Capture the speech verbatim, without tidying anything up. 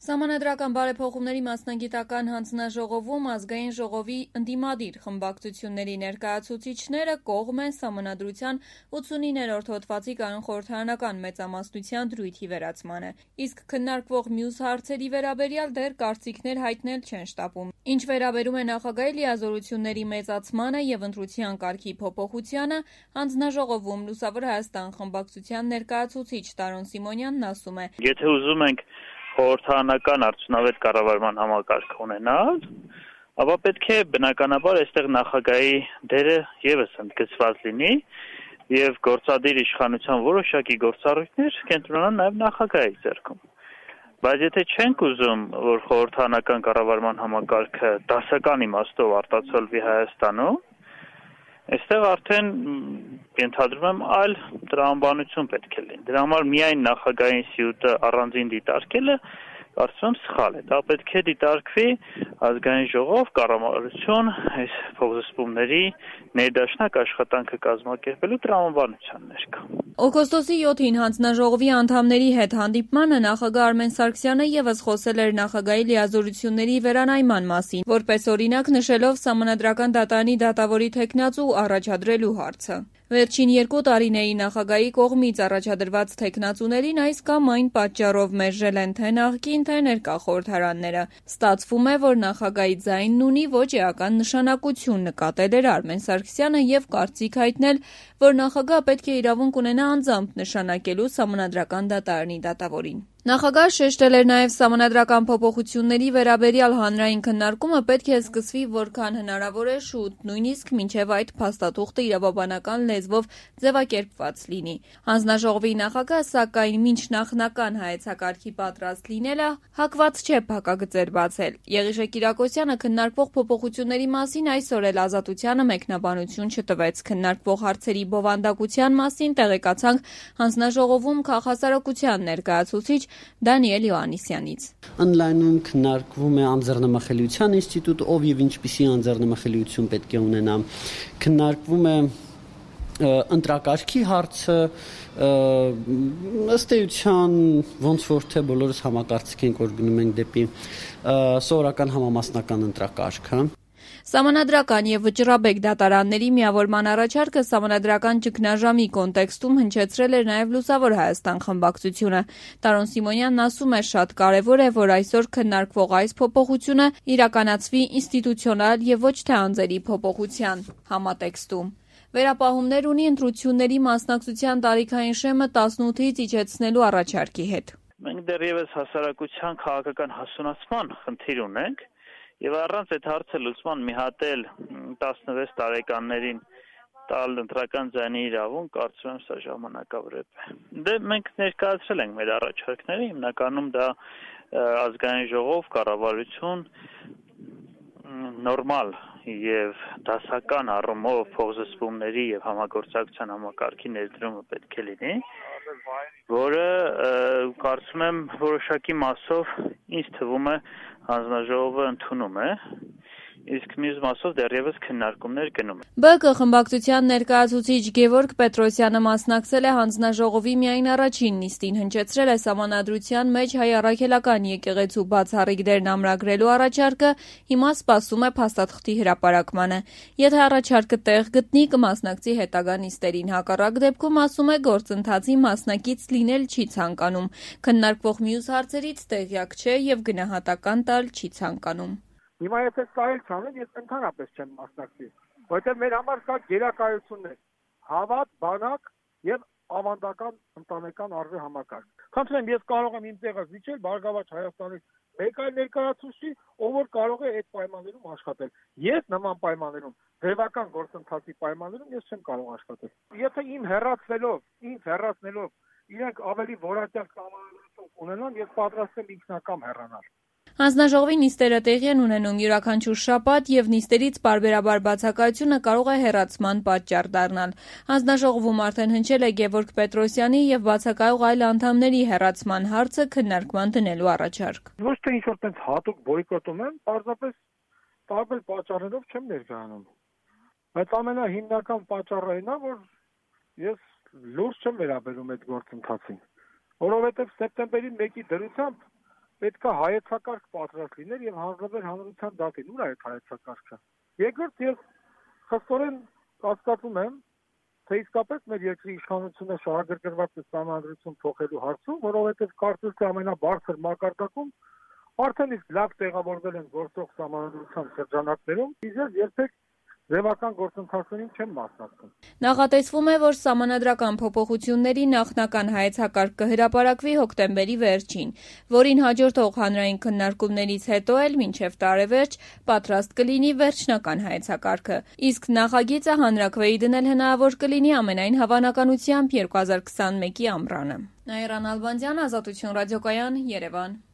Սահմանադրական բարեփոխումների մասնագիտական հանձնաժողովում ազգային ժողովի ընդդիմադիր խմբակցությունների ներկայացուցիչները կողմ են Սահմանադրության ութսունիններորդ հոդվածի կանոն խորհրդարանական մեծամասնության դրույթի վերացմանը, իսկ քննարկվող մյուս հարցերի վերաբերյալ դեռ կարծիքներ հայտնել չեն շտապում։ Ինչ վերաբերում է նախագահի լիազորությունների մեծացմանը եւ ընտրության կարգի փոփոխությանը, հանձնաժողովում Լուսավոր Հայաստան խմբակցության ներկայացուցիչ Տարոն Սիմոնյանն ասում է. Եթե ուզում ենք խորհրդարանական արդյունավետ կառավարման համակարգ ունենալ, ապա պետք է բնականաբար այստեղ նախագահի դերը ևս ընդգծված լինի եւ գործադիր իշխանության որոշակի գործառույթներ կենտրոնանան նաեւ նախագահի ձեռքում։ Բայց եթե չենք ուզում, որ խորհրդարանական կառավարման համակարգը դասական իմաստով արտացոլվի Հայաստանում, այստեղ արդեն ենթադրում եմ այլ տրամաբանություն պետք է լինի։ Դրա համար միայն նախագահային սիուտը առանձին դիտարկելը կարծում եմ սխալ է։ Դա պետք է դիտարկվի ազգային ժողով, կառավարություն, այս փոխզսպումների ներդաշնակ աշխատանքը կազմակերպելու տրամաբանության ներքո։ Օգոստոսի յոթին հանձնաժողովի անդամների հետ հանդիպմանը նախագահ Արմեն Սարգսյանը ևս խոսել էր նախագահի լիազորությունների վերանայման մասին, որպես օրինակ նշելով Սահմանադրական դատարանի դատավորի թեկնածու առաջադրելու հարցը։ Վերջին երկու տարիների նախագահի կողմից առաջադրված թեկնածուներին այս կամ այն պատճառով մերժել են թե նախկին, թե ներկա խորհրդարանները։ Ստացվում է, որ նախագահի ձայնն ունի ոչ էական նշանակություն, նկատել էր Արմեն Սարգսյանը եւ կարծիք հայտնել, որ նախագահը պետք է իրավունք ունենա անձամբ նշանակելու Սահմանադրական դատարանի դատավորին։ Նախագահը շեշտել էր նաև սահմանադրական փոփոխությունների վերաբերյալ հանրային քննարկումը պետք է սկսվի որքան հնարավոր է շուտ, նույնիսկ մինչև այդ փաստաթուղթը իրավաբանական լեզվով ձևակերպված լինի։ Հանձնաժողովի նախագահը, սակայն, մինչ նախնական հայեցակարգի պատրաստ լինելը հակված չէ փակագծեր բացել։ Եղիշե Կիրակոսյանը քննարկվող փոփոխությունների մասին այսօր էլ Ազատությանը մեկնաբանություն չտվեց։ Քննարկվող հարցերի բովանդակության մասին տեղեկացանք հանձնաժողովում քաղաքասարակության ներկայացուցիչ Դանիել Յոհաննիսյանից։ Օնլայնում քննարկվում է անձեռնմխելիության ինստիտուտ, ով եւ ինչպիսի անձեռնմխելիություն պետք է ունենա։ Քննարկվում է ընտրակարգի հարցը, ըստ էության ոնց որ թե բոլորս համակարծիք ենք, որ գնում ենք դեպի սովորական համամասնական ընտրակարգը։ Սահմանադրական եւ վճռաբեկ դատարանների միավորման առաջարկը սահմանադրական ճգնաժամի կոնտեքստում հնչեցրել էր նաեւ Լուսավոր Հայաստան խմբակցությունը։ Տարոն Սիմոնյանն ասում է, շատ կարեւոր է, որ այսօր քննարկվող այս փոփոխությունը իրականացվի ինստիտուցիոնալ եւ ոչ թե անձերի փոփոխության համատեքստում։ Վերապահումներ ունի ընտրությունների մասնակցության տարիքային շեմը տասնութից իջեցնելու առաջարկի հետ։ Մենք դեռևս հասարակության քաղաքական հասունացման խնդիր ունենք եւ առանց այդ հարցը լուծման մի հատ էլ տասնվեց տարեկաններին տալ ընտրական ձայնի իրավունք, կարծում եմ սա ժամանակավրեպ է։ Դե մենք ներկայացրել ենք մեր առաջարկները, հիմնականում դա ազգային ժողով, կառավարություն, նորմալ եւ դասական առումով փոխզսպումների եւ համագործակցության համակարգի ներդրումը պետք է լինի, որը կարծում եմ որոշակի մասով ինձ թվում է հանձնաժողովը ընդունում է, իսկ մյուս մասով դեռևս քննարկումներ գնում են։ ԲԿ խմբակցության ներկայացուցիչ Գևորգ Պետրոսյանը մասնակցել է հանձնաժողովի միայն առաջին նիստին, հնչեցրել է Սահմանադրության մեջ հայ առաքելական եկեղեցու բացառիկ դերն ամրագրելու առաջարկը, հիմա սպասում է փաստաթղթի հրապարակմանը։ Եթե առաջարկը տեղ գտնի, կմասնակցի հետագա նիստերին, հակառակ դեպքում, ասում է, գործընթացի մասնակից լինել չի ցանկանում, քննարկվող մյուս հարցերից տեղյակ չէ եւ գնահատական տալ չի ցանկանում։ Հիմա եթե սա էլ չանեն, ես ընդհանրապես չեմ մասնակցի, որովհետև մեր համար կա գերակայություններ, հավատ, բանակ եւ ավանդական ընտանեկան արժե համակարգ։ Խնդրեմ, ես կարող եմ իմ տեղը զիջել Բարգավաճ Հայաստանի մեկ այլ ներկայացուցիչ, ով որ կարող է այդ պայմաններում աշխատել։ Ես նման պայմաններում, ձևական գործընթացի պայմաններում ես չեմ կարող աշխատել։ Եթե իմ հեռացնելով, ինձ հեռացնելով իրենք ավելի որակյալ կամավորություն ունենան, ես պատրաստ եմ ինքնակամ հեռանալ։ Հանձնաժողովի նիստերը տեղի են ունենում յուրաքանչյուր շաբաթ եւ նիստերից պարբերաբար բացակայությունը կարող է հեռացման պատճառ դառնալ։ Հանձնաժողովում արդեն հնչել է Գևորգ Պետրոսյանի եւ բացակայող այլ անդամների հեռացման հարցը քննարկման դնելու առաջարկ։ Ոչ թե ինչ-որ տենց հատուկ բոյկոտում եմ, պարզապես տարբեր պատճառներով չեմ ներկայանում։ Բայց ամենահիմնական պատճառը այն է, որ ես լուրջ չեմ վերաբերում այդ գործընթացին, որովհետեւ սեպտեմբերի մեկի դրությամբ պետք է հայեցակարգ պատրաստ լիներ եւ հանրաբեր հանրության դատին։ Ուր է այդ հայեցակարգը։ Երկրորդ, ես խստորեն կասկածում եմ, թե իսկապես մեր երկրի իշխանությունը շահագրգռված է սահմանադրություն փոխելու հարցում, որովհետեւ կարծես թե ամենաբարձր մակարդակում արդեն իսկ լավ տեղավորվել են գործող սահմանադրության շրջանակներում, իսկ երբեք ձևական գործընթացներին չեն մասնակցում։ Նախատեսվում է, որ սահմանադրական փոփոխությունների նախնական հայեցակարգ կհրապարակվի հոկտեմբերի վերջին, որին հաջորդող հանրային քննարկումներից հետո էլ մինչև տարեվերջ պատրաստ կլինի վերջնական հայեցակարգը, իսկ նախագիծը հանրաքվեի դնել հնարավոր կլինի ամենայն հավանականությամբ երկու հազար քսանմեկի ամռանը։ Նաիրա Նալբանդյան, Ազատություն ռադիոկայան, Երևան։